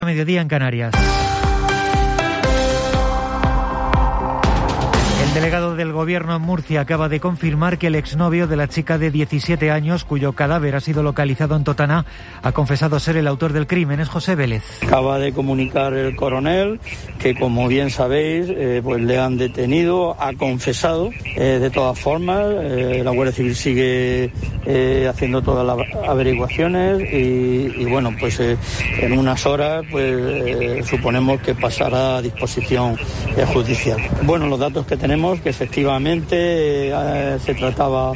Mediodía en Canarias. El delegado del Gobierno en Murcia acaba de confirmar que el exnovio de la chica de 17 años, cuyo cadáver ha sido localizado en Totana, ha confesado ser el autor del crimen. Es José Vélez. Acaba de comunicar el coronel que, como bien sabéis, pues le han detenido, ha confesado. De todas formas, la Guardia Civil sigue haciendo todas las averiguaciones y bueno, pues en unas horas pues suponemos que pasará a disposición judicial. Bueno, los datos que tenemos, que efectivamente se trataba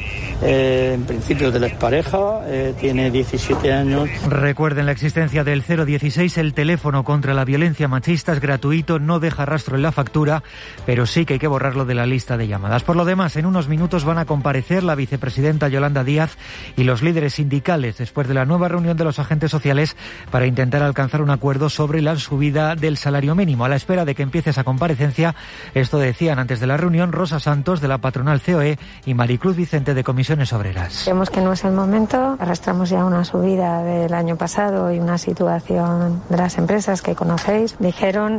en principio de la expareja, tiene 17 años. Recuerden la existencia del 016, el teléfono contra la violencia machista es gratuito, no deja rastro en la factura, pero sí que hay que borrarlo de la lista de llamadas. Por lo demás, en unos minutos van a comparecer la vicepresidenta Yolanda Díaz y los líderes sindicales después de la nueva reunión de los agentes sociales para intentar alcanzar un acuerdo sobre la subida del salario mínimo. A la espera de que empiece esa comparecencia, esto decían antes de la reunión Rosa Santos, de la patronal COE, y Maricruz Vicente, de Comisiones Obreras. Creemos que no es el momento. Arrastramos ya una subida del año pasado y una situación de las empresas que conocéis. Dijeron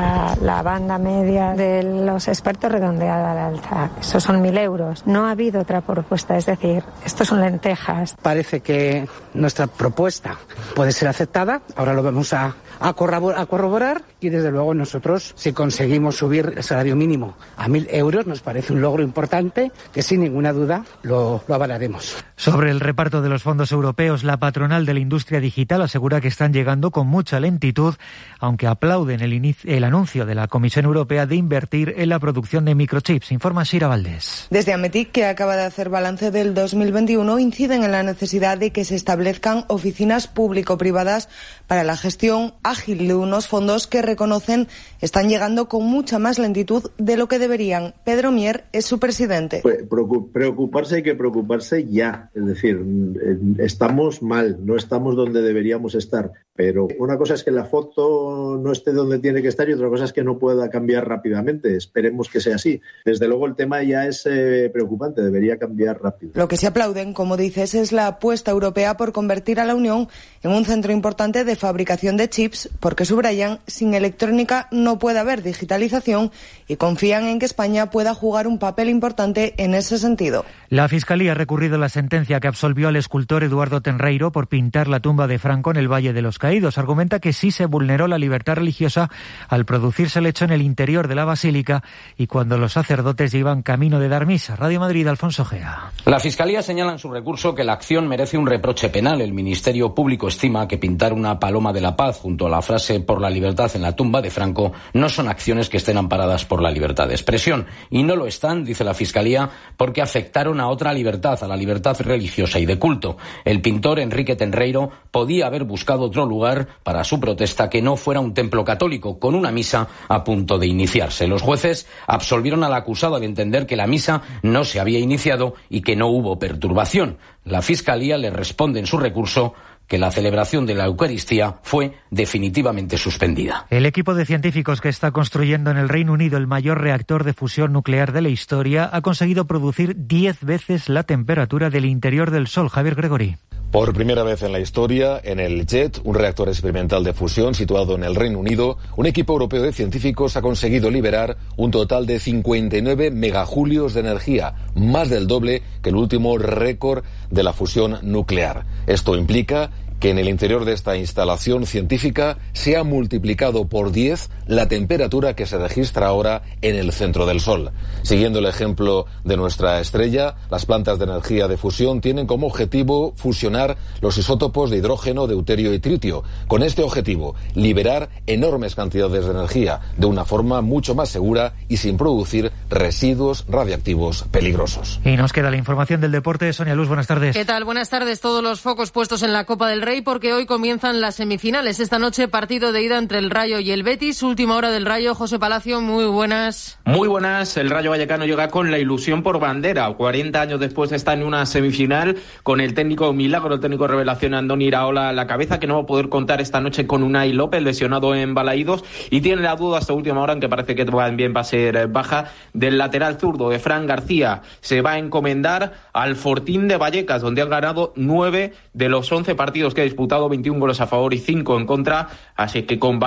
la banda media de los expertos redondeada al alza. Esos son 1.000 euros. No ha habido otra propuesta, es decir, estos son lentejas. Parece que nuestra propuesta puede ser aceptada. Ahora lo vamos a corroborar y desde luego nosotros, si conseguimos subir el salario mínimo a 1.000 euros, nos parece un logro importante que sin ninguna duda lo avalaremos. Sobre el reparto de los fondos europeos, la patronal de la industria digital asegura que están llegando con mucha lentitud, aunque aplauden el anuncio de la Comisión Europea de invertir en la producción de microchips. Informa Shira Valdés. Desde Ametic, que acaba de hacer balance del 2021, inciden en la necesidad de que se establezcan oficinas público-privadas para la gestión ágil de unos fondos que reconocen están llegando con mucha más lentitud de lo que deberían. Pedro Mier es su presidente. Preocuparse hay que preocuparse ya. Es decir, estamos mal, no estamos donde deberíamos estar. Pero una cosa es que la foto no esté donde tiene que estar y otra cosa es que no pueda cambiar rápidamente. Esperemos que sea así. Desde luego el tema ya es preocupante, debería cambiar rápido. Lo que se aplauden, como dices, es la apuesta europea por convertir a la Unión en un centro importante de fabricación de chips, porque subrayan, sin electrónica no puede haber digitalización y confían en que España pueda jugar un papel importante en ese sentido. La Fiscalía ha recurrido la sentencia que absolvió al escultor Eduardo Tenreiro por pintar la tumba de Franco en el Valle de los Caídos. Argumenta que sí se vulneró la libertad religiosa al producirse el hecho en el interior de la basílica y cuando los sacerdotes iban camino de dar misa. Radio Madrid, Alfonso Gea. La Fiscalía señala en su recurso que la acción merece un reproche penal. El Ministerio Público estima que pintar una paloma de la paz junto a la frase "por la libertad" en la tumba de Franco no son acciones que estén amparadas por la libertad de expresión. Y no lo están, dice la Fiscalía, porque afectaron a otra libertad, a la libertad religiosa y de culto. El pintor Enrique Tenreiro podía haber buscado otro lugar para su protesta que no fuera un templo católico, con una misa a punto de iniciarse. Los jueces absolvieron al acusado al entender que la misa no se había iniciado y que no hubo perturbación. La Fiscalía le responde en su recurso que la celebración de la Eucaristía fue definitivamente suspendida. El equipo de científicos que está construyendo en el Reino Unido el mayor reactor de fusión nuclear de la historia ha conseguido producir 10 veces la temperatura del interior del Sol. Javier Gregory. Por primera vez en la historia, en el JET, un reactor experimental de fusión situado en el Reino Unido, un equipo europeo de científicos ha conseguido liberar un total de 59 megajulios de energía, más del doble que el último récord de la fusión nuclear. Esto implica que en el interior de esta instalación científica se ha multiplicado por 10 la temperatura que se registra ahora en el centro del Sol. Siguiendo el ejemplo de nuestra estrella, las plantas de energía de fusión tienen como objetivo fusionar los isótopos de hidrógeno, deuterio y tritio. Con este objetivo, liberar enormes cantidades de energía de una forma mucho más segura y sin producir residuos radiactivos peligrosos. Y nos queda la información del deporte. Sonia Luz, buenas tardes. ¿Qué tal? Buenas tardes. Todos los focos puestos en la Copa del Rey porque hoy comienzan las semifinales. Esta noche partido de ida entre el Rayo y el Betis. Última hora del Rayo. José Palacio, muy buenas. Muy buenas. El Rayo Vallecano llega con la ilusión por bandera. 40 años después está en una semifinal con el técnico milagro, el técnico revelación Andoni Iraola a la cabeza, que no va a poder contar esta noche con Unai López, lesionado en Balaídos, y tiene la duda hasta última hora, aunque parece que también va a ser baja, del lateral zurdo de Fran García. Se va a encomendar al Fortín de Vallecas, donde han ganado 9 de los 11 partidos que ha disputado, 21 goles a favor y 5 en contra, así que con